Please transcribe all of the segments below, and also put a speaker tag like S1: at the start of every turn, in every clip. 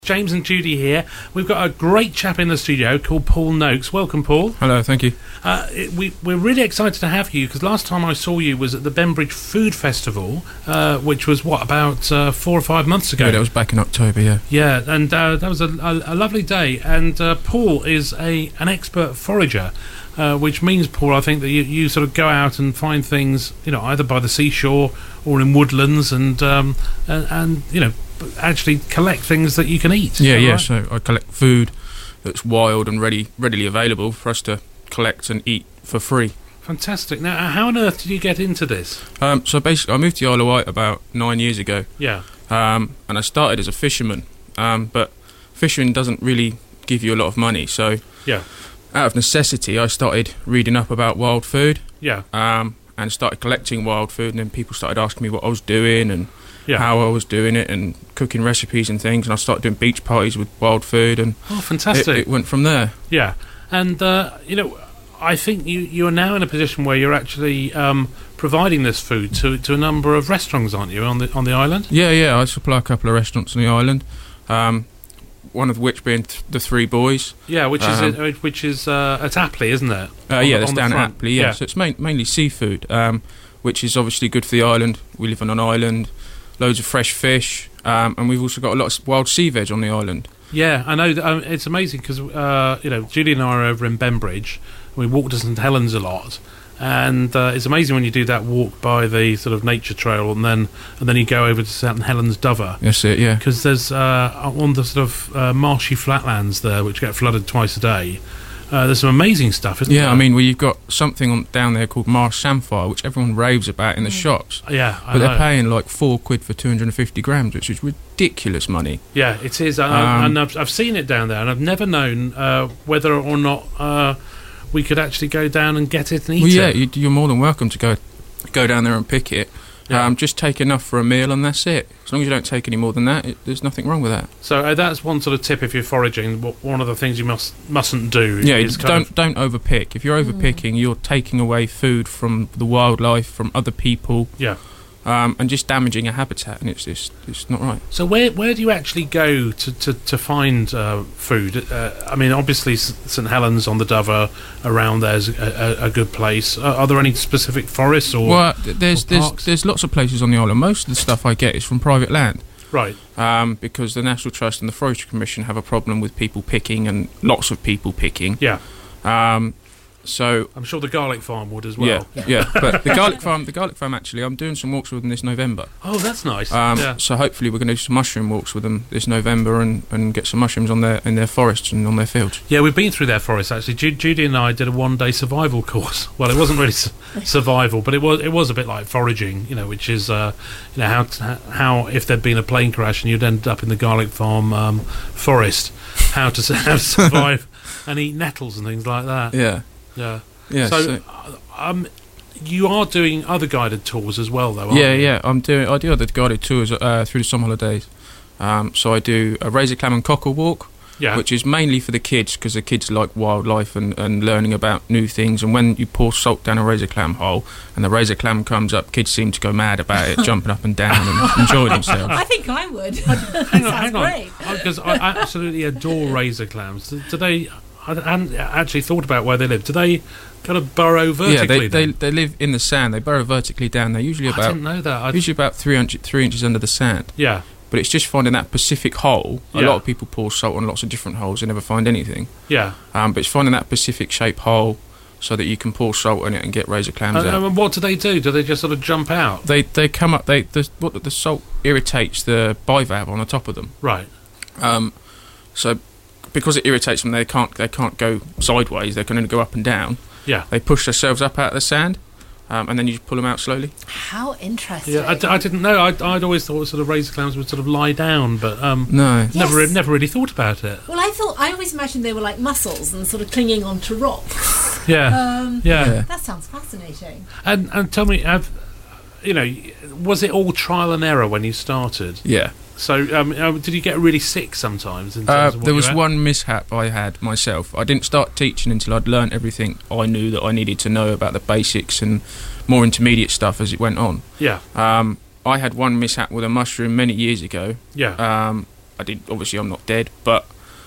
S1: James and Judy here. We've got a great chap in the studio called Paul Noakes. Welcome, Paul.
S2: Hello, thank you.
S1: We're really excited to have you because last time I saw you was at the Bembridge Food Festival, which was, about 4 or 5 months ago?
S2: Yeah, that was back in October, yeah.
S1: Yeah, and that was a lovely day. And Paul is an expert forager, which means, Paul, I think that you sort of go out and find things, either by the seashore or in woodlands and actually collect things that you can eat.
S2: Yeah,
S1: right?
S2: So I collect food that's wild and readily available for us to collect and eat for free.
S1: Fantastic. Now, how on earth did you get into this?
S2: So basically, I moved to Isle of Wight about 9 years ago.
S1: Yeah.
S2: And I started as a fisherman, but fishing doesn't really give you a lot of money. So
S1: yeah,
S2: out of necessity, I started reading up about wild food.
S1: Yeah.
S2: And started collecting wild food, and then people started asking me what I was doing and how I was doing it and cooking recipes and things, and I started doing beach parties with wild food, and
S1: fantastic.
S2: It went from there.
S1: Yeah, and I think you are now in a position where you're actually providing this food to a number of restaurants, aren't you, on the island?
S2: Yeah, I supply a couple of restaurants on the island. One of which being the Three Boys.
S1: Yeah, which is at Apley, isn't it?
S2: That's down at Apley. Yeah, so it's mainly seafood, which is obviously good for the island. We live on an island, loads of fresh fish, and we've also got a lot of wild sea veg on the island.
S1: Yeah, I know. It's amazing because Julie and I are over in Bembridge. We walk to St Helens a lot. And it's amazing when you do that walk by the sort of nature trail, and then you go over to St Helens Dover.
S2: That's it, yeah.
S1: Because there's on the sort of marshy flatlands there, which get flooded twice a day. There's some amazing stuff, isn't there?
S2: Yeah, I mean, you've got something down there called Marsh Samphire, which everyone raves about in the shops.
S1: Yeah,
S2: but they're paying like £4 for 250 grams, which is ridiculous money.
S1: Yeah, it is, and I've seen it down there, and I've never known whether or not we could actually go down and get it and eat it.
S2: Yeah, you're more than welcome to go down there and pick it. Yeah. Just take enough for a meal and that's it. As long as you don't take any more than that, there's nothing wrong with that.
S1: So that's one sort of tip if you're foraging. One of the things you mustn't do. Is
S2: don't overpick. If you're overpicking, you're taking away food from the wildlife, from other people.
S1: Yeah.
S2: And just damaging a habitat, and it's not right.
S1: So where do you actually go to find food? I mean, obviously St Helens on the Dover around there's a good place. Are there any specific forests or?
S2: Well, there's lots of places on the island. Most of the stuff I get is from private land.
S1: Right.
S2: Because the National Trust and the Forestry Commission have a problem with people picking, and lots of people picking.
S1: Yeah.
S2: So
S1: I'm sure the garlic farm would as well.
S2: Yeah. But the garlic farm. Actually, I'm doing some walks with them this November.
S1: Oh, that's nice.
S2: So hopefully we're going to do some mushroom walks with them this November and get some mushrooms in their forests and on their fields.
S1: Yeah, we've been through their forests actually. Judy and I did a 1-day survival course. Well, it wasn't really survival, but it was a bit like foraging. Which is how if there'd been a plane crash and you'd ended up in the garlic farm forest, how to survive and eat nettles and things like that.
S2: Yeah.
S1: Yeah. So, you are doing other guided tours as well, though, aren't you?
S2: Yeah. I do other guided tours through the summer holidays. So I do a razor clam and cockle walk, which is mainly for the kids because the kids like wildlife and learning about new things. And when you pour salt down a razor clam hole and the razor clam comes up, kids seem to go mad about it, jumping up and down and enjoy themselves.
S3: I think I would.
S1: Hang on, because I absolutely adore razor clams. Do they? I hadn't actually thought about where they live. Do they kind of burrow vertically?
S2: Yeah, they live in the sand. They burrow vertically down. They're usually about.
S1: I didn't know that.
S2: Usually about 3 inches under the sand.
S1: Yeah.
S2: But it's just finding that Pacific hole. A lot of people pour salt on lots of different holes and never find anything.
S1: Yeah.
S2: But it's finding that Pacific shaped hole so that you can pour salt on it and get razor clams out.
S1: And what do they do? Do they just sort of jump out?
S2: They come up. The salt irritates the bivalve on the top of them.
S1: Right.
S2: So. Because it irritates them, they can't go sideways. They can only go up and down.
S1: Yeah.
S2: They push themselves up out of the sand, and then you just pull them out slowly.
S3: How interesting.
S1: Yeah, I didn't know. I'd always thought sort of razor clams would sort of lie down, but
S2: no,
S1: never really thought about it.
S3: Well, I always imagined they were like mussels and sort of clinging onto rocks.
S1: Yeah.
S3: That sounds fascinating.
S1: And tell me, was it all trial and error when you started?
S2: Yeah.
S1: So, did you get really sick sometimes? In terms of
S2: there was one mishap I had myself. I didn't start teaching until I'd learnt everything I knew that I needed to know about the basics and more intermediate stuff as it went on.
S1: Yeah.
S2: I had one mishap with a mushroom many years ago.
S1: Yeah.
S2: I did. Obviously, I'm not dead, but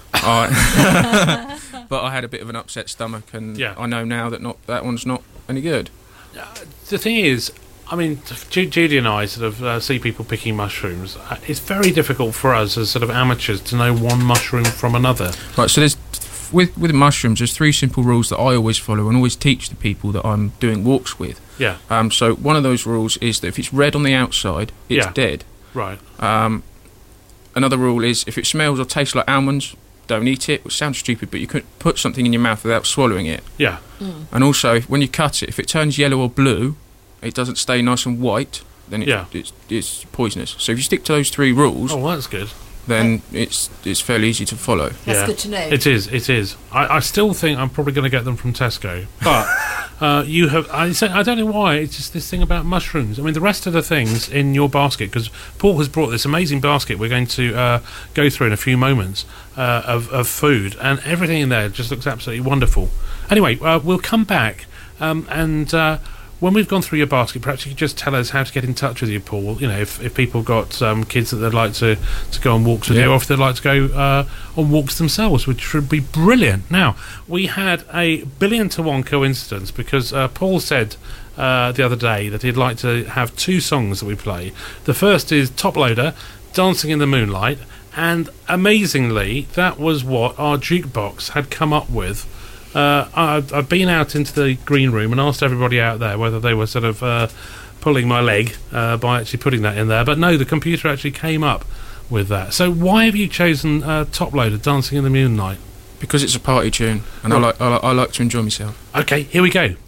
S2: I had a bit of an upset stomach, and I know now that one's not any good.
S1: The thing is, I mean, Judy and I sort of see people picking mushrooms. It's very difficult for us as sort of amateurs to know one mushroom from another.
S2: Right, so there's with mushrooms, there's 3 simple rules that I always follow and always teach the people that I'm doing walks with.
S1: Yeah.
S2: So one of those rules is that if it's red on the outside, it's dead.
S1: Right.
S2: Another rule is if it smells or tastes like almonds, don't eat it. It sounds stupid, but you couldn't put something in your mouth without swallowing it.
S1: Yeah.
S2: And also, when you cut it, if it turns yellow or blue, it doesn't stay nice and white, then it's poisonous. So if you stick to those 3 rules...
S1: Oh, well, that's good.
S2: Then it's fairly easy to follow.
S3: That's good to know.
S1: It is. I still think I'm probably going to get them from Tesco. But you have... I don't know why, it's just this thing about mushrooms. I mean, the rest of the things in your basket, because Paul has brought this amazing basket we're going to go through in a few moments of food, and everything in there just looks absolutely wonderful. Anyway, we'll come back and... when we've gone through your basket, perhaps you could just tell us how to get in touch with you, Paul. You know, if people got kids that they'd like to go on walks with you, or if they'd like to go on walks themselves, which would be brilliant. Now, we had a 1,000,000,000 coincidence because Paul said the other day that he'd like to have 2 songs that we play. The first is Top Loader, Dancing in the Moonlight, and amazingly, that was what our jukebox had come up with. I've been out into the green room and asked everybody out there whether they were sort of pulling my leg by actually putting that in there, but no, the computer actually came up with that. So why have you chosen Top Loader, Dancing in the Moonlight?
S2: Because it's a party tune, and I like to enjoy myself.
S1: Okay, here we go.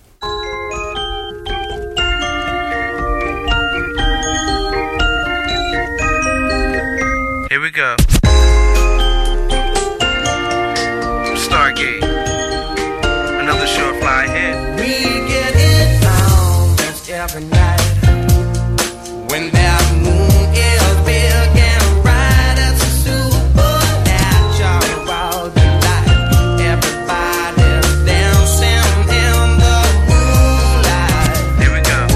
S4: Here we go. Stargate. Another short fly here.
S5: We get it down every night when that moon is big and bright as a supernatural delight. Everybody's dancing in the moonlight.
S4: Here we go.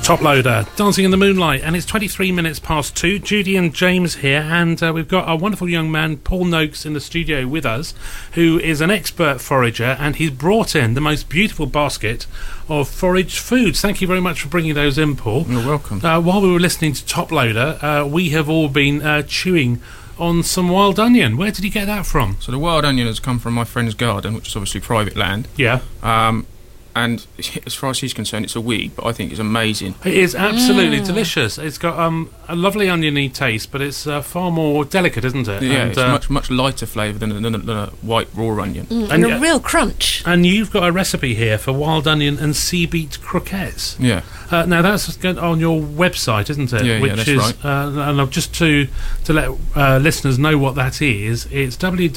S1: Top Loader, Dancing in the Moonlight, and it's 23 minutes past 2. Judy and James here, and we've got a wonderful young man, Paul Noakes, in the studio with us, who is an expert forager, and he's brought in the most beautiful basket of foraged foods. Thank you very much for bringing those in, Paul.
S2: You're welcome.
S1: While we were listening to Top Loader, we have all been chewing on some wild onion. Where did you get that from?
S2: So the wild onion has come from my friend's garden, which is obviously private land.
S1: Yeah.
S2: And as far as he's concerned, it's a weed, but I think it's amazing.
S1: It is absolutely delicious. It's got a lovely oniony taste, but it's far more delicate, isn't it?
S2: Yeah,
S1: and,
S2: it's much lighter flavour than a white raw onion.
S3: And a real crunch.
S1: And you've got a recipe here for wild onion and sea beet croquettes.
S2: Yeah.
S1: Now that's on your website, isn't it?
S2: Yeah, that's right.
S1: And just to let listeners know what that is, it's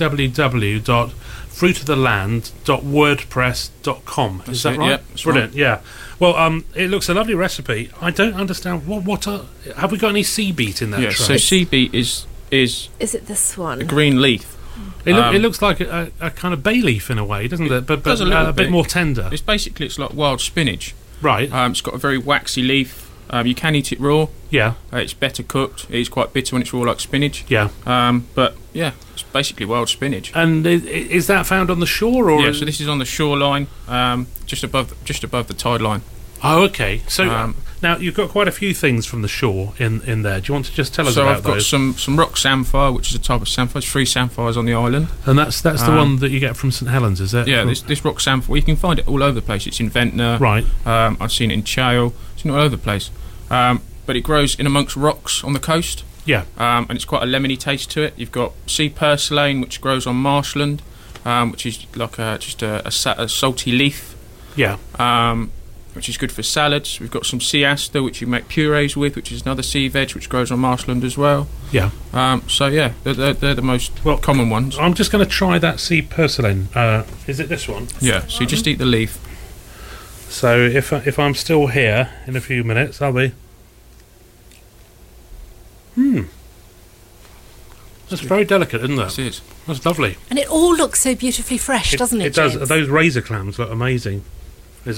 S1: www.fruitoftheland.wordpress.com. Is that right?
S2: Yeah,
S1: brilliant. Right. Yeah. Well, it looks a lovely recipe. I don't understand have we got any sea beet in that?
S2: Yeah.
S1: tray?
S2: So sea beet is
S3: it this one?
S2: a green leaf.
S1: It looks like a kind of bay leaf in a way, doesn't it? But a bit more tender.
S2: It's like wild spinach.
S1: Right.
S2: It's got a very waxy leaf. You can eat it raw.
S1: Yeah.
S2: It's better cooked. It's quite bitter when it's raw, like spinach.
S1: Yeah.
S2: But yeah, it's basically wild spinach.
S1: And is that found on the shore, or?
S2: Yeah. So this is on the shoreline, just above the tide line.
S1: Oh, okay. So now you've got quite a few things from the shore in there. Do you want to just tell us about those?
S2: So I've got some rock samphire, which is a type of samphire. There's 3 samphires on the island.
S1: And that's the one that you get from St Helens, is it?
S2: Yeah, this rock samphire, you can find it all over the place. It's in Ventnor.
S1: Right.
S2: I've seen it in Chale. It's all over the place. But it grows in amongst rocks on the coast.
S1: Yeah.
S2: And it's quite a lemony taste to it. You've got sea purslane, which grows on marshland, which is like just a salty leaf.
S1: Yeah.
S2: Which is good for salads. We've got some sea aster, which you make purees with, which is another sea veg, which grows on marshland as well.
S1: Yeah.
S2: So yeah, they're the most common ones.
S1: I'm just going to try that sea purslane. Is it this one?
S2: Yeah. So you just eat the leaf.
S1: So if I'm still here in a few minutes, I'll be. That's very delicate, isn't it?
S2: It is.
S1: That's lovely.
S3: And it all looks so beautifully fresh, doesn't it?
S1: It does.
S3: James?
S1: Those razor clams look amazing. There's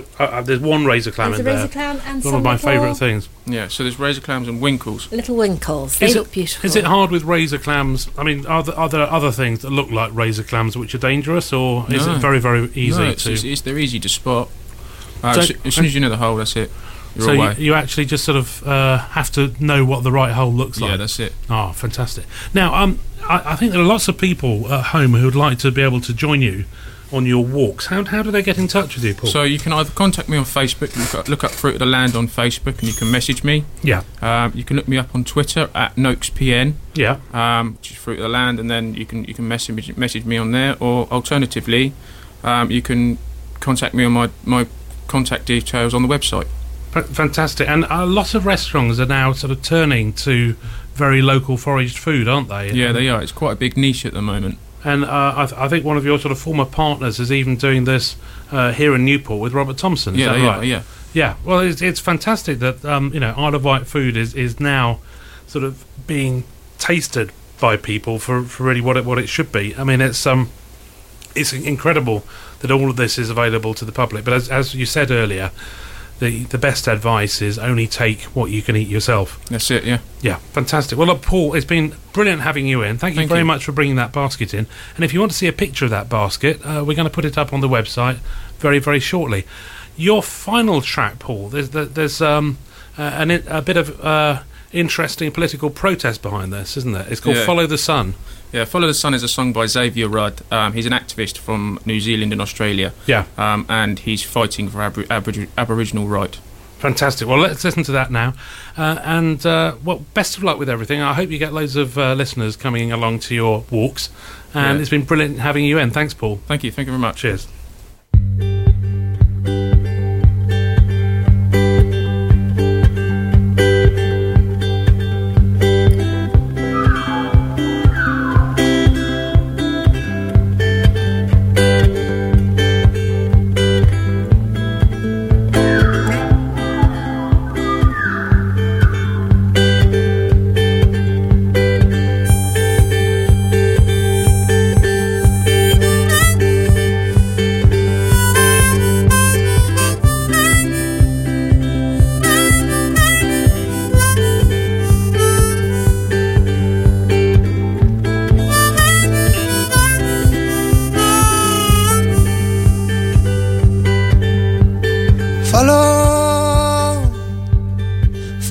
S1: one razor clam
S3: There's
S1: in
S3: a
S1: there.
S3: razor clam and
S1: one of my favourite things.
S2: Yeah. So there's razor clams and winkles.
S3: Little winkles. They look beautiful.
S1: Is it hard with razor clams? I mean, are there other things that look like razor clams which are dangerous, or is it very, very easy?
S2: No, they're easy to spot. As soon as you know the hole, that's it. You're away.
S1: You actually just sort of have to know what the right hole looks like.
S2: Yeah, that's it.
S1: Oh, fantastic. Now, I think there are lots of people at home who would like to be able to join you on your walks. How do they get in touch with you, Paul?
S2: So you can either contact me on Facebook, look up Fruit of the Land on Facebook, and you can message me.
S1: Yeah.
S2: You can look me up on Twitter at NoakesPN.
S1: Yeah.
S2: Which is Fruit of the Land, and then you can message me on there, or alternatively, you can contact me on my contact details on the website.
S1: Fantastic. And a lot of restaurants are now sort of turning to very local foraged food, aren't they?
S2: Yeah, they are. It's quite a big niche at the moment.
S1: And I think one of your sort of former partners is even doing this here in Newport with Robert Thompson. Is that right? Yeah. Well, it's fantastic that Isle of Wight food is now sort of being tasted by people for really what it should be. I mean, it's incredible that all of this is available to the public. But as you said earlier, the best advice is only take what you can eat yourself.
S2: That's it, yeah.
S1: Yeah, fantastic. Well, look, Paul, it's been brilliant having you in. Thank you very much for bringing that basket in. And if you want to see a picture of that basket, we're going to put it up on the website very, very shortly. Your final track, Paul, there's a bit of interesting political protest behind this, isn't there? It's called Follow the Sun.
S2: Yeah, Follow the Sun is a song by Xavier Rudd. He's an activist from New Zealand and Australia. Yeah. And he's fighting for Aboriginal right.
S1: Fantastic. Well, let's listen to that now. Best of luck with everything. I hope you get loads of listeners coming along to your walks. And it's been brilliant having you in. Thanks, Paul.
S2: Thank you. Thank you very much.
S1: Cheers.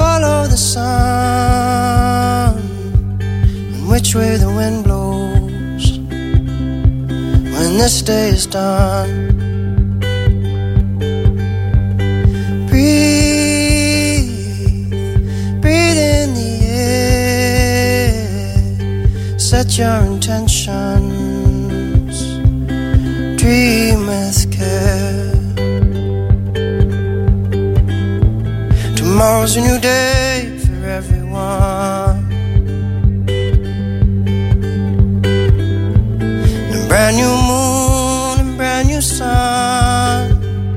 S5: follow the sun and which way the wind blows when this day is done. Breathe in the air, set your intentions, dream with care. Tomorrow's a new day for everyone, and a brand new moon and brand new sun.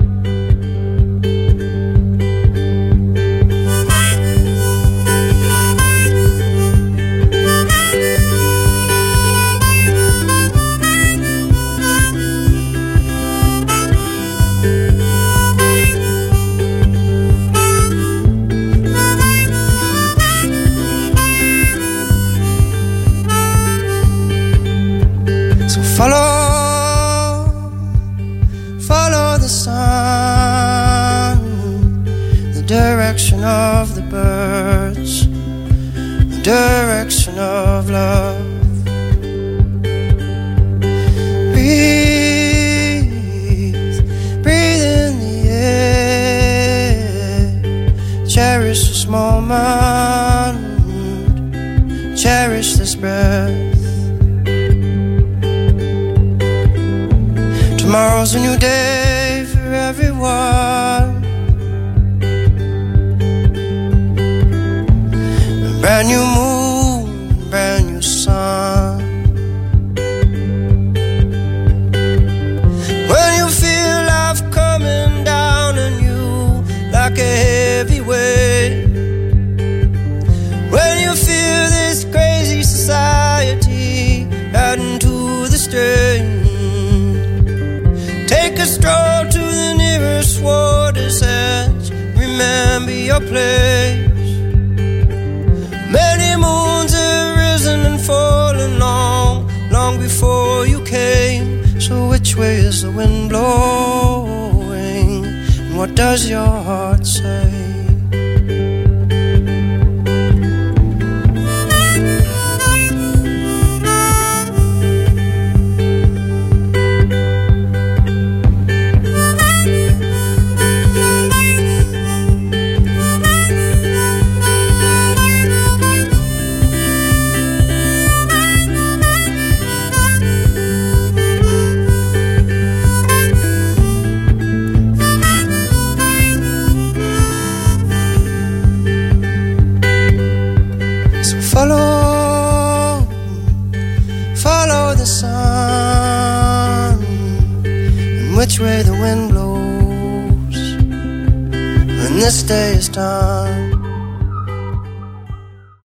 S5: Follow the sun, the direction of the birds, the direction of love. Breathe in the air, cherish this moment, cherish this breath. Tomorrow's a new day for everyone, a brand new moon, brand new sun. When you feel life coming down on you like a heavy weight, when you feel this crazy society adding to the strain, take a stroll to the nearest water's edge. Remember your place. Many moons have risen and fallen long before you came. So which way is the wind blowing? And what does your heart say? Follow the sun and which way the wind blows when this day is done.